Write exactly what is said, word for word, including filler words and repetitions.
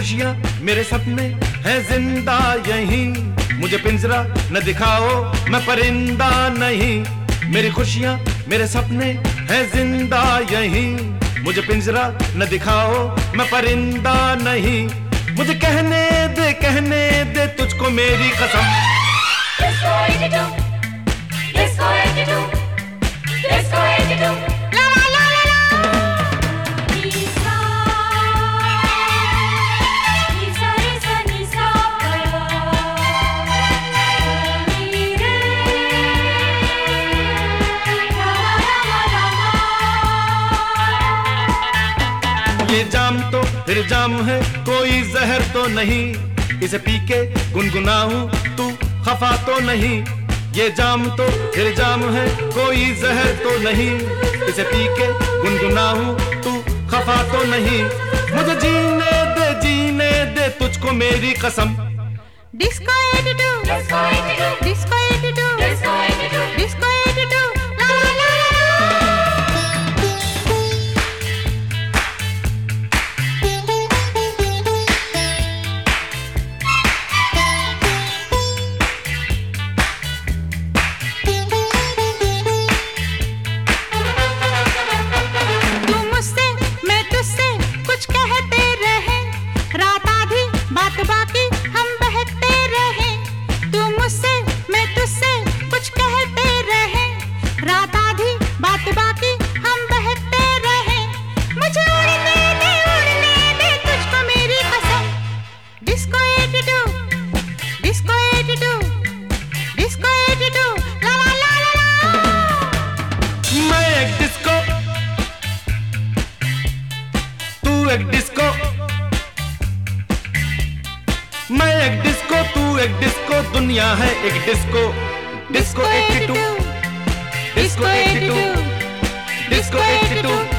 खुशियाँ मेरे सपने हैं जिंदा यहीं, मुझे पिंजरा न दिखाओ मैं परिंदा नहीं। मेरी खुशियाँ मेरे सपने हैं जिंदा यहीं, मुझे पिंजरा न दिखाओ मैं परिंदा नहीं। मुझे कहने दे कहने दे तुझको मेरी कसम। Disco eighty-two, Disco eighty-two, Disco eighty-two, la la la la la. Nisa, Nisa Nisa Nisa pa, ni re, la la la la la. ये जाम तो फिर जाम है, कोई जहर तो नहीं, इसे पी के गुनगुनाऊं तू खफा तो नहीं। ये जाम तो फिर जाम है, कोई जहर तो नहीं, इसे पी के गुनगुनाऊं तू खफा तो नहीं। मुझे जीने दे जीने दे तुझको मेरी कसम। Disco eighty-two, Disco eighty-two, Disco eighty-two, Disco eighty-two, Disco eighty-two, la la la la la. तू मुझसे मैं तुझसे कुछ कहते रहे, रात आधी बात बाकी हम बहकते रहे। तू मुझसे मैं तुझसे कुछ कहते रहे, रात आधी बात बाकी हम बहकते रहे। मुझे उड़ने दे उड़ने दे तुझको मेरी कसम। Disco eighty-two, disco eighty-two, disco eighty-two, ला ला ला ला ला। मैं एक डिस्को, तू एक डिस्को, मैं एक डिस्को तू एक डिस्को, दुनिया है एक disco. Disco eighty-two, disco eighty-two, disco eighty-two,